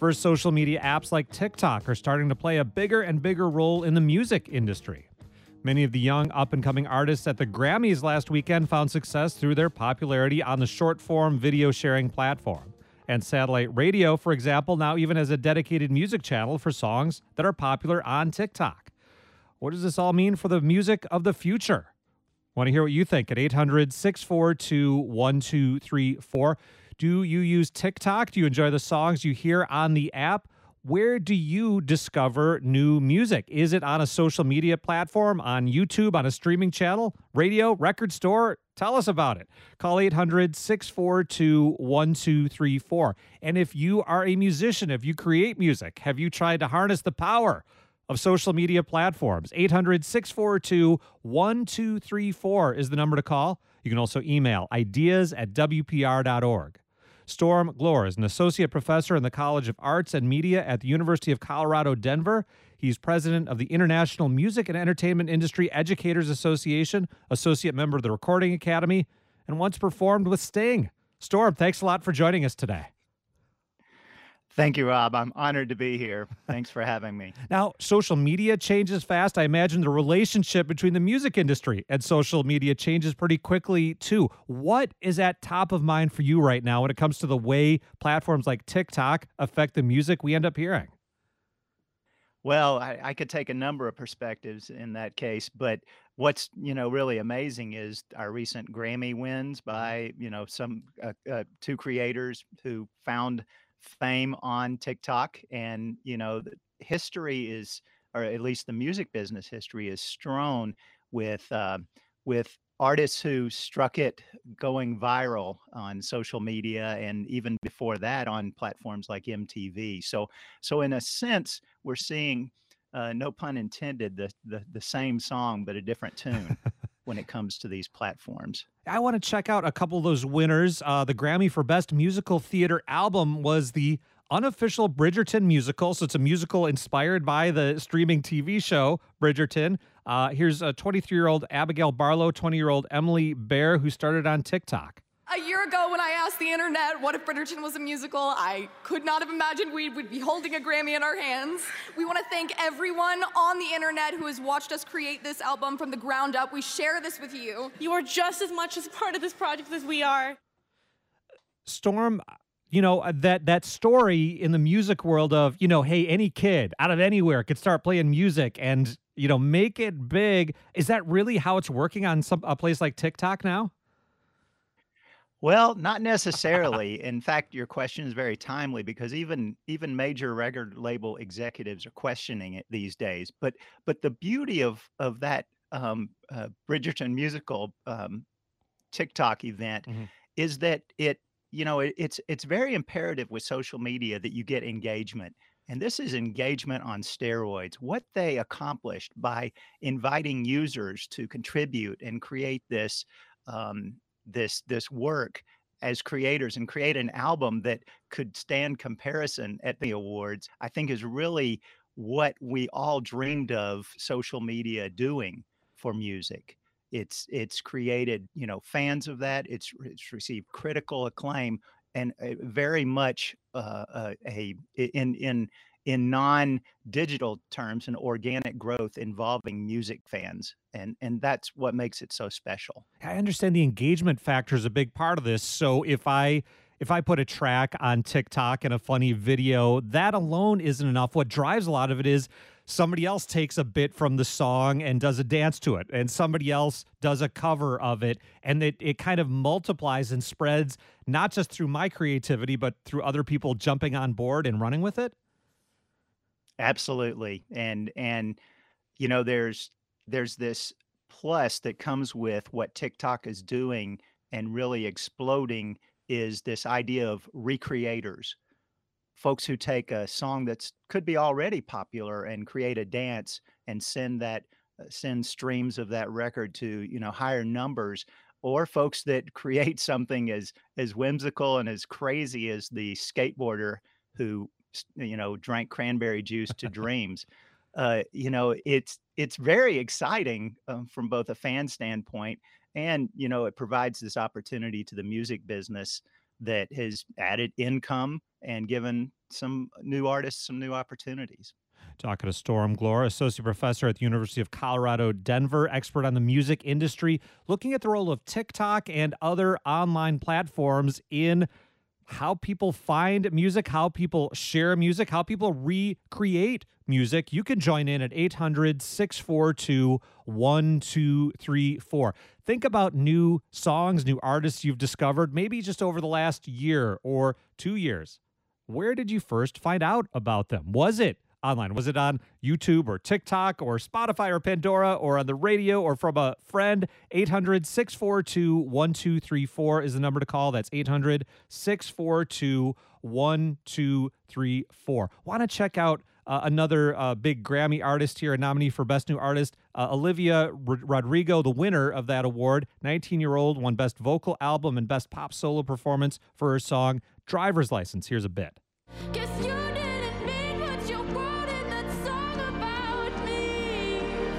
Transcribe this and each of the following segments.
First, social media apps like TikTok are starting to play a bigger and bigger role in the music industry. Many of the young up-and-coming artists at the Grammys last weekend found success through their popularity on the short-form video sharing platform. And satellite radio, for example, now even has a dedicated music channel for songs that are popular on TikTok. What does this all mean for the music of the future? Want to hear what you think at 800-642-1234. Do you use TikTok? Do you enjoy the songs you hear on the app? Where do you discover new music? Is it on a social media platform, on YouTube, on a streaming channel, radio, record store? Tell us about it. Call 800-642-1234. And if you are a musician, if you create music, have you tried to harness the power of social media platforms? 800-642-1234 is the number to call. You can also email ideas@wpr.org. Storm Glore is an associate professor in the College of Arts and Media at the University of Colorado, Denver. He's president of the International Music and Entertainment Industry Educators Association, associate member of the Recording Academy, and once performed with Sting. Storm, thanks a lot for joining us today. Thank you, Rob. I'm honored to be here. Thanks for having me. Now, social media changes fast. I imagine the relationship between the music industry and social media changes pretty quickly, too. What is at top of mind for you right now when it comes to the way platforms like TikTok affect the music we end up hearing? Well, I could take a number of perspectives in that case, but what's, really amazing is our recent Grammy wins by, some two creators who found fame on TikTok. And, the history is, or at least the music business history is strewn with artists who struck it going viral on social media and even before that on platforms like MTV. So in a sense, we're seeing, no pun intended, the same song but a different tune when it comes to these platforms. I want to check out a couple of those winners. The Grammy for Best Musical Theater Album was the unofficial Bridgerton musical. So it's a musical inspired by the streaming TV show Bridgerton. Here's a 23-year-old Abigail Barlow, 20-year-old Emily Bear, who started on TikTok. A year ago, when I asked the internet what if Bridgerton was a musical, I could not have imagined we would be holding a Grammy in our hands. We want to thank everyone on the internet who has watched us create this album from the ground up. We share this with you. You are just as much as part of this project as we are. Storm, that story in the music world of, hey, any kid out of anywhere could start playing music and, make it big. Is that really how it's working on a place like TikTok now? Well, not necessarily. In fact, your question is very timely because even major record label executives are questioning it these days. But the beauty of that Bridgerton musical TikTok event is that it's very imperative with social media that you get engagement. And this is engagement on steroids. What they accomplished by inviting users to contribute and create this this work as creators and create an album that could stand comparison at the awards, I think is really what we all dreamed of social media doing for music. It's created, fans of that. It's received critical acclaim and very much in non-digital terms, an organic growth involving music fans. And that's what makes it so special. I understand the engagement factor is a big part of this. So if I put a track on TikTok and a funny video, that alone isn't enough. What drives a lot of it is somebody else takes a bit from the song and does a dance to it, and somebody else does a cover of it, and it kind of multiplies and spreads, not just through my creativity, but through other people jumping on board and running with it. Absolutely. And there's this plus that comes with what TikTok is doing and really exploding is this idea of recreators. Folks who take a song that's could be already popular and create a dance and send streams of that record to, higher numbers, or folks that create something as whimsical and as crazy as the skateboarder who drank cranberry juice to dreams. It's very exciting from both a fan standpoint and, it provides this opportunity to the music business that has added income and given some new artists some new opportunities. Talking to Storm Glore, associate professor at the University of Colorado, Denver, expert on the music industry, looking at the role of TikTok and other online platforms in how people find music, how people share music, how people recreate music. You can join in at 800-642-1234. Think about new songs, new artists you've discovered, maybe just over the last year or 2 years. Where did you first find out about them? Was it online? Was it on YouTube or TikTok or Spotify or Pandora or on the radio or from a friend? 800-642-1234 is the number to call. That's 800-642-1234. Want to check out another big Grammy artist here, a nominee for Best New Artist, Olivia Rodrigo, the winner of that award. 19-year-old, won Best Vocal Album and Best Pop Solo Performance for her song Driver's License. Here's a bit. Guess you didn't mean what you wrote in that song about me.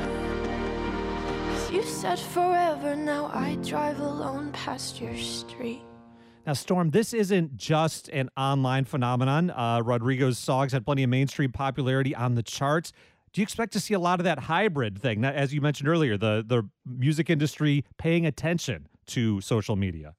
'Cause you said forever, now I drive alone past your street. Now, Storm, this isn't just an online phenomenon. Rodrigo's songs had plenty of mainstream popularity on the charts. Do you expect to see a lot of that hybrid thing, as you mentioned earlier, the music industry paying attention to social media?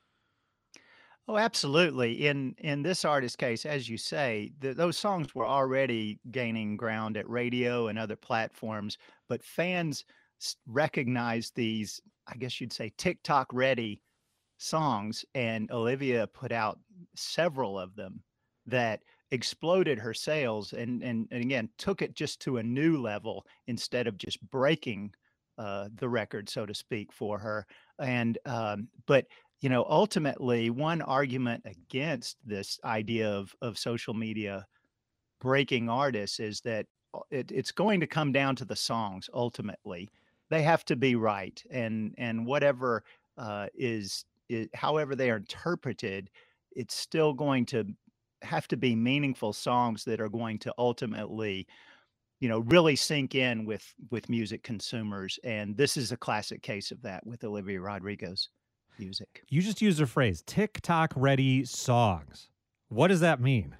Oh, absolutely. In this artist case, as you say, those songs were already gaining ground at radio and other platforms, but fans recognized these, I guess you'd say, TikTok ready songs, and Olivia put out several of them that exploded her sales and again took it just to a new level instead of just breaking the record, so to speak, for her. And but ultimately, one argument against this idea of social media breaking artists is that it's going to come down to the songs. Ultimately, they have to be right, and whatever however they are interpreted, it's still going to have to be meaningful songs that are going to ultimately, really sink in with music consumers. And this is a classic case of that with Olivia Rodrigo's music. You just used a phrase, TikTok ready songs. What does that mean?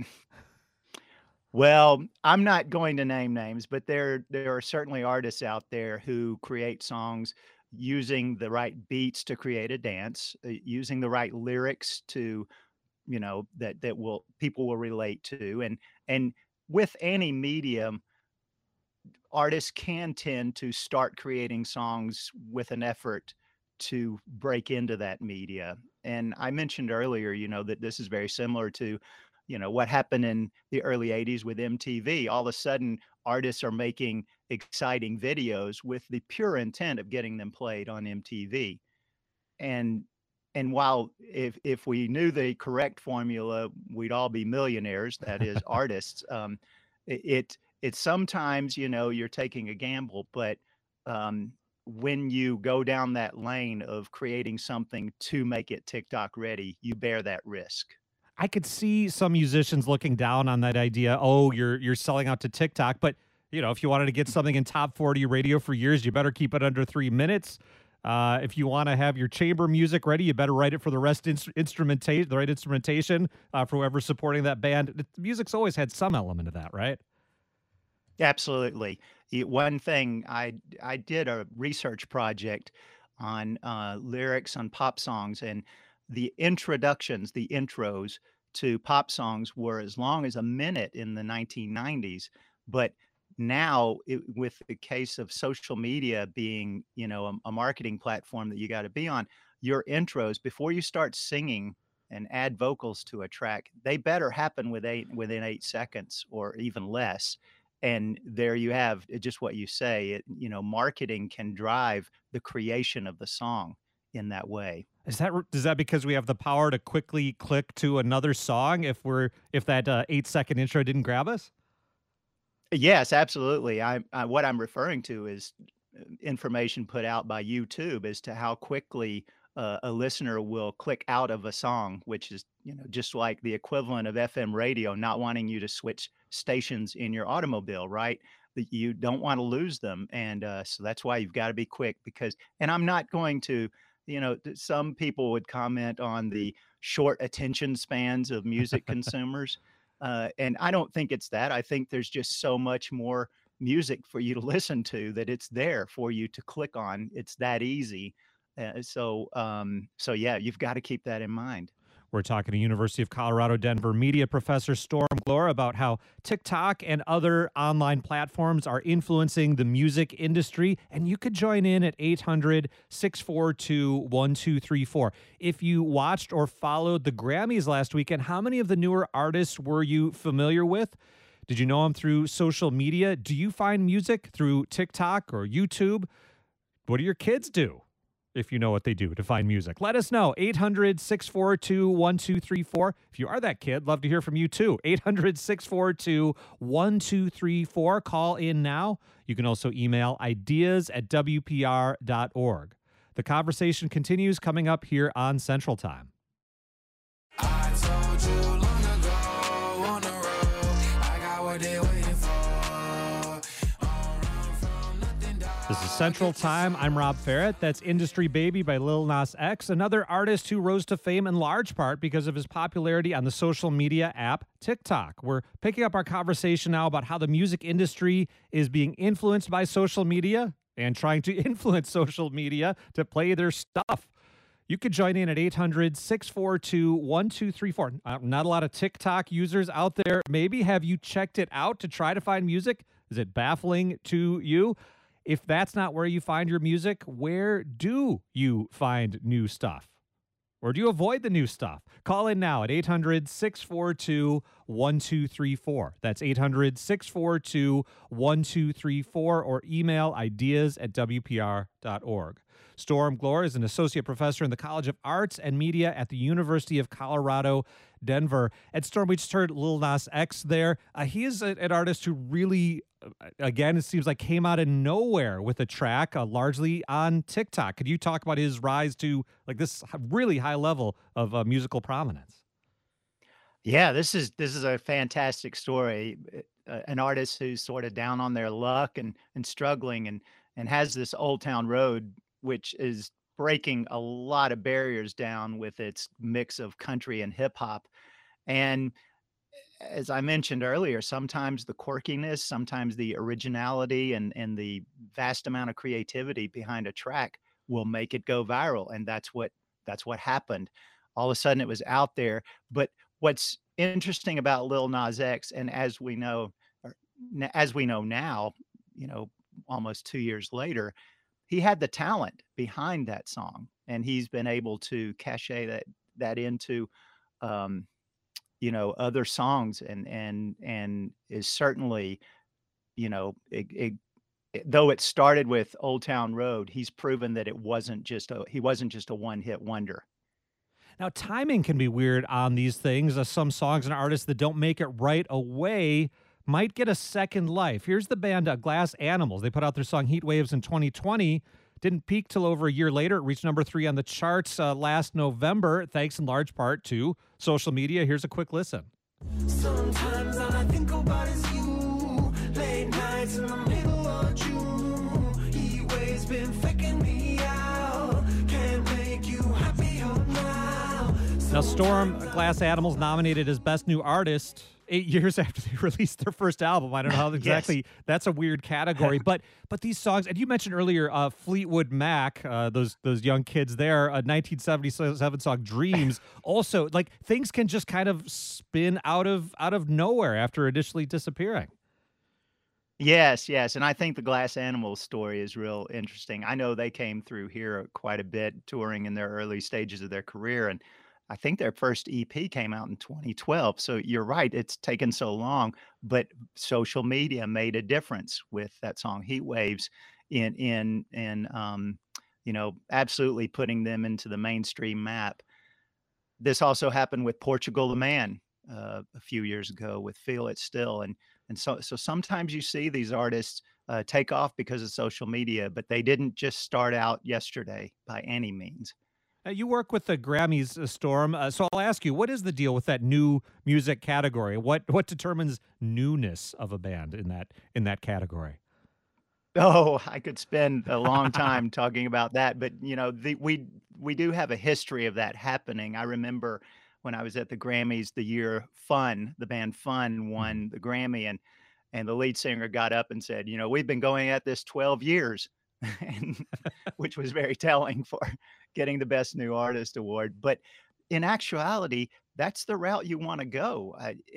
Well, I'm not going to name names, but there are certainly artists out there who create songs using the right beats to create a dance, using the right lyrics to, that will people will relate to, and with any medium, artists can tend to start creating songs with an effort to break into that media. And I mentioned earlier, that this is very similar to, what happened in the early 80s with MTV. All of a sudden, artists are making exciting videos with the pure intent of getting them played on MTV. And while if we knew the correct formula, we'd all be millionaires, that is artists. It's sometimes, you're taking a gamble, but when you go down that lane of creating something to make it TikTok ready, you bear that risk. I could see some musicians looking down on that idea. Oh, you're selling out to TikTok, but if you wanted to get something in top 40 radio for years, you better keep it under 3 minutes. If you want to have your chamber music ready, you better write it for the instrumentation, the right instrumentation for whoever's supporting that band. The music's always had some element of that, right? Absolutely. One thing, I did a research project on lyrics on pop songs, and the introductions, the intros to pop songs were as long as a minute in the 1990s. But now, with the case of social media being, a marketing platform that you got to be on, your intros, before you start singing and add vocals to a track, they better happen within 8 seconds or even less. And there you have just what you say. Marketing can drive the creation of the song in that way. Is that because we have the power to quickly click to another song if that 8-second intro didn't grab us? Yes, absolutely. What I'm referring to is information put out by YouTube as to how quickly a listener will click out of a song, which is just like the equivalent of FM radio not wanting you to switch stations in your automobile, right? That you don't want to lose them, and so that's why you've got to be quick. And I'm not going to, some people would comment on the short attention spans of music consumers. And I don't think it's that. I think there's just so much more music for you to listen to that it's there for you to click on. It's that easy. So yeah, you've got to keep that in mind. We're talking to University of Colorado Denver media professor Storm Glore about how TikTok and other online platforms are influencing the music industry. And you could join in at 800-642-1234. If you watched or followed the Grammys last weekend, how many of the newer artists were you familiar with? Did you know them through social media? Do you find music through TikTok or YouTube? What do your kids do, if you know what they do to find music? Let us know. 800-642-1234. If you are that kid, love to hear from you too. 800-642-1234. Call in now. You can also email ideas@wpr.org. The conversation continues coming up here on Central Time. I told you long ago on the road, I got what they waiting for. This is Central Time. I'm Rob Farrett. That's Industry Baby by Lil Nas X, another artist who rose to fame in large part because of his popularity on the social media app TikTok. We're picking up our conversation now about how the music industry is being influenced by social media and trying to influence social media to play their stuff. You could join in at 800-642-1234. Not a lot of TikTok users out there. Maybe have you checked it out to try to find music? Is it baffling to you? If that's not where you find your music, where do you find new stuff? Or do you avoid the new stuff? Call in now at 800-642-1234. That's 800-642-1234, or email ideas@wpr.org. Storm Glore is an associate professor in the College of Arts and Media at the University of Colorado, Denver. And Storm, we just heard Lil Nas X there. He is an artist who really, again, it seems like came out of nowhere with a track, largely on TikTok. Could you talk about his rise to like this really high level of musical prominence? Yeah, this is a fantastic story. An artist who's sort of down on their luck and struggling and has this Old Town Road, which is breaking a lot of barriers down with its mix of country and hip hop. And as I mentioned earlier, sometimes the quirkiness, sometimes the originality and the vast amount of creativity behind a track will make it go viral. And that's what happened. All of a sudden it was out there. But what's interesting about Lil Nas X, and as we know now, you know, almost 2 years later, he had the talent behind that song, and he's been able to cachet that into other songs, and is certainly, though it started with Old Town Road, he's proven that he wasn't just a one-hit wonder. Now, timing can be weird on these things. Some songs and artists that don't make it right away might get a second life. Here's the band Glass Animals. They put out their song Heat Waves in 2020. Didn't peak till over a year later. It reached number 3 on the charts last November, thanks in large part to social media. Here's a quick listen. Sometimes all I think about is you. Late nights in the middle of June. Heat waves been faking me out. Can't make you happier now. Now, Storm, Glass Animals nominated as Best New Artist 8 years after they released their first album. I don't know how exactly. Yes. That's a weird category, but these songs, and you mentioned earlier Fleetwood Mac, those young kids there, a 1977 song Dreams. Also, like, things can just kind of spin out of nowhere after initially disappearing. Yes, yes, and I think the Glass Animals story is real interesting. I know they came through here quite a bit, touring in their early stages of their career, and I think their first EP came out in 2012. So you're right, it's taken so long, but social media made a difference with that song Heat Waves in absolutely putting them into the mainstream map. This also happened with Portugal the Man a few years ago with Feel It Still, and so sometimes you see these artists take off because of social media, but they didn't just start out yesterday by any means. You work with the Grammys, Storm. So I'll ask you, what is the deal with that new music category? What determines newness of a band in that category? Oh, I could spend a long time talking about that, but we do have a history of that happening. I remember when I was at the Grammys the year Fun, the band Fun won the Grammy, and the lead singer got up and said, "We've been going at this 12 years," and which was very telling for getting the Best New Artist award. But in actuality, that's the route you want to go.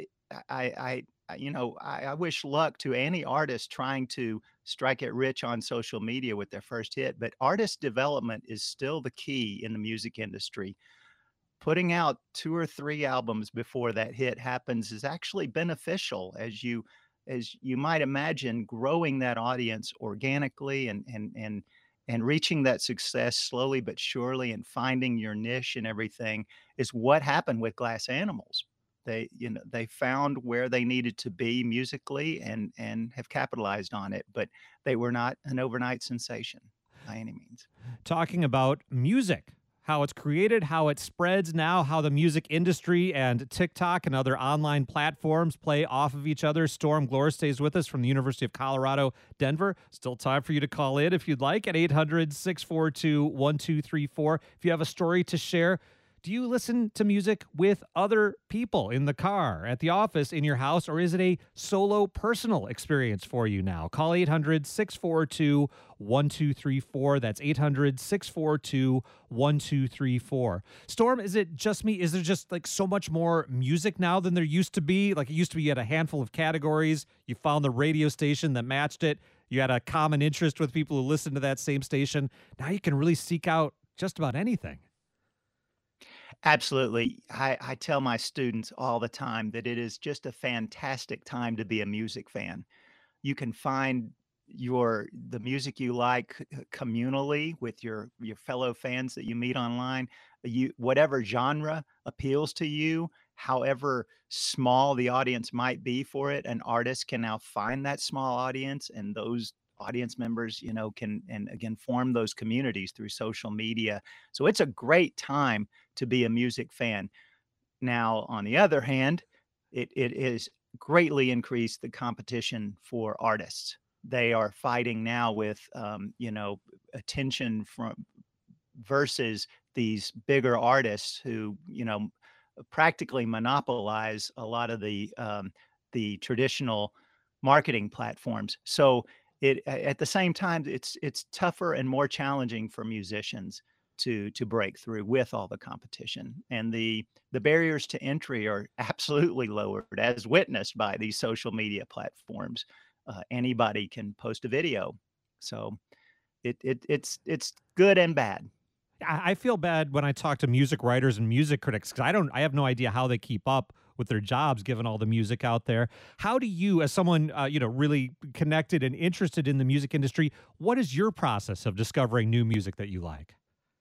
I wish luck to any artist trying to strike it rich on social media with their first hit, but artist development is still the key in the music industry. Putting out 2 or 3 albums before that hit happens is actually beneficial as you might imagine, growing that audience organically and reaching that success slowly but surely and finding your niche and everything is what happened with Glass Animals. They found where they needed to be musically and have capitalized on it, but they were not an overnight sensation by any means. Talking about music, how it's created, how it spreads now, how the music industry and TikTok and other online platforms play off of each other. Storm Glore stays with us from the University of Colorado, Denver. Still time for you to call in if you'd like at 800-642-1234. If you have a story to share, do you listen to music with other people in the car, at the office, in your house, or is it a solo personal experience for you now? Call 800-642-1234. That's 800-642-1234. Storm, is it just me? Is there just like so much more music now than there used to be? Like it used to be you had a handful of categories. You found the radio station that matched it. You had a common interest with people who listened to that same station. Now you can really seek out just about anything. Absolutely. I tell my students all the time that it is just a fantastic time to be a music fan. You can find the music you like communally with your fellow fans that you meet online. Whatever genre appeals to you, however small the audience might be for it, an artist can now find that small audience, and those audience members, can and again form those communities through social media. So it's a great time to be a music fan. Now, on the other hand, it is greatly increased the competition for artists. They are fighting now with, attention from versus these bigger artists who, practically monopolize a lot of the traditional marketing platforms. So at the same time, it's tougher and more challenging for musicians to break through with all the competition, and the barriers to entry are absolutely lowered, as witnessed by these social media platforms. Anybody can post a video, so it's good and bad. I feel bad when I talk to music writers and music critics because I have no idea how they keep up with their jobs given all the music out there. How do you, as someone really connected and interested in the music industry, what is your process of discovering new music that you like?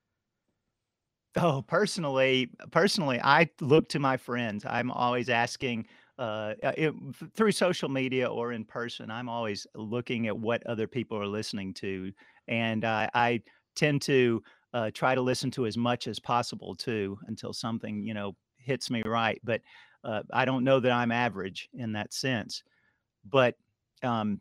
Oh, personally, I look to my friends. I'm always asking through social media or in person. I'm always looking at what other people are listening to, and I tend to try to listen to as much as possible too, until something hits me right. But I don't know that I'm average in that sense. But um,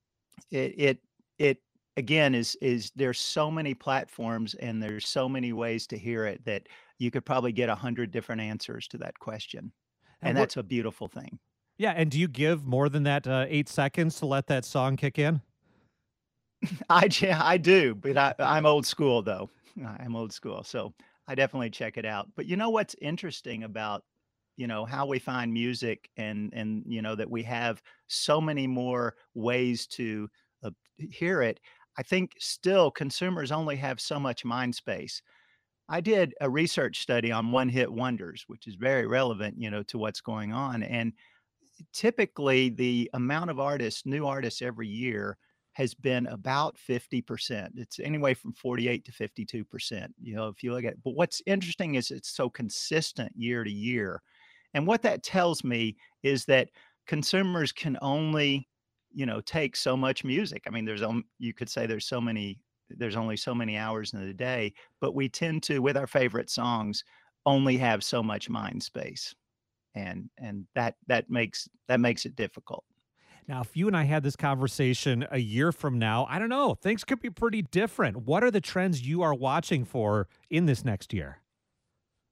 it again is there's so many platforms and there's so many ways to hear it that you could probably get 100 different answers to that question, and what, that's a beautiful thing. yeah, and do you give more than that 8 seconds to let that song kick in? I do, but I'm old school though. I'm old school, so I definitely check it out. But you know what's interesting about how we find music and that we have so many more ways to hear it. I think still consumers only have so much mind space. I did a research study on one hit wonders, which is very relevant, to what's going on. And typically the amount of new artists every year has been about 50%. It's anyway from 48 to 52%, if you look at it. But what's interesting is it's so consistent year to year. And what that tells me is that consumers can only, take so much music. I mean, you could say there's only so many hours in the day, but we tend to, with our favorite songs, only have so much mind space. And that makes it difficult. Now, if you and I had this conversation a year from now, I don't know, things could be pretty different. What are the trends you are watching for in this next year?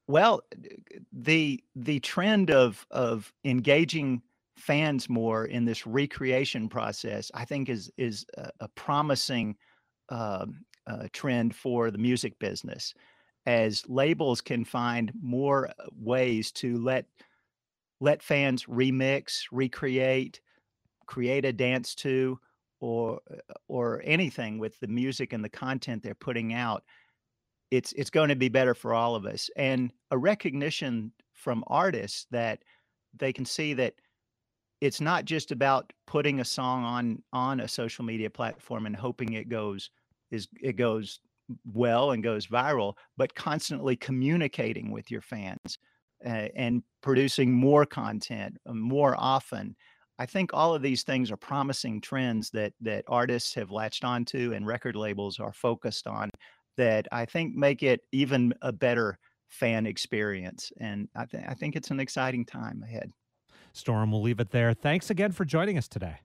Well, the trend of engaging fans more in this recreation process, I think is a promising trend for the music business, as labels can find more ways to let fans remix, recreate, create a dance to, or anything with the music and the content they're putting out. It's going to be better for all of us, and a recognition from artists that they can see that it's not just about putting a song on a social media platform and hoping it goes well and goes viral, but constantly communicating with your fans, and producing more content, more often. I think all of these things are promising trends that artists have latched onto and record labels are focused on, that I think make it even a better fan experience, and I think it's an exciting time ahead. Storm, we'll leave it there. Thanks again for joining us today.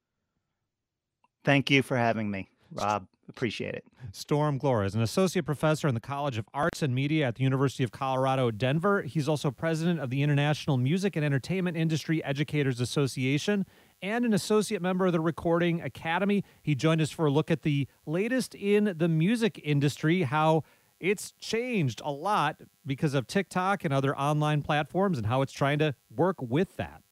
Thank you for having me, Rob. Appreciate it. Storm Glora is an associate professor in the College of Arts and Media at the University of Colorado, Denver. He's also president of the International Music and Entertainment Industry Educators Association and an associate member of the Recording Academy. He joined us for a look at the latest in the music industry, how it's changed a lot because of TikTok and other online platforms, and how it's trying to work with that.